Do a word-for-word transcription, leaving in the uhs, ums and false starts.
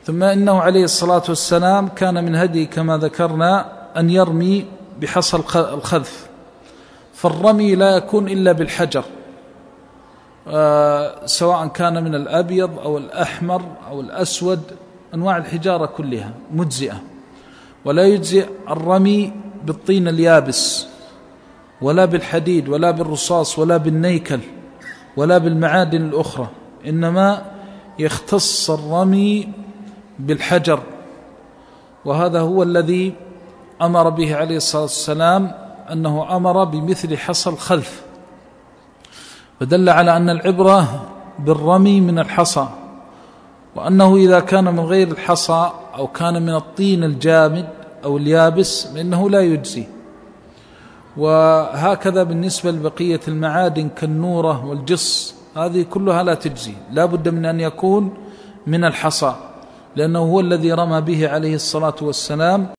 ثم إنه عليه الصلاة والسلام كان من هدي كما ذكرنا أن يرمي بحصى الخذف، فالرمي لا يكون إلا بالحجر، آه سواء كان من الأبيض أو الأحمر أو الأسود، أنواع الحجارة كلها مجزئة. ولا يجزئ الرمي بالطين اليابس ولا بالحديد ولا بالرصاص ولا بالنيكل ولا بالمعادن الأخرى، إنما يختص الرمي بالحجر، وهذا هو الذي أمر به عليه الصلاة والسلام، أنه أمر بمثل حصى الخلف، فدل على أن العبرة بالرمي من الحصى، وأنه إذا كان من غير الحصى أو كان من الطين الجامد أو اليابس فإنه لا يجزي. وهكذا بالنسبة لبقية المعادن كالنورة والجص، هذه كلها لا تجزي، لا بد من أن يكون من الحصى، لأنه هو الذي رمى به عليه الصلاة والسلام.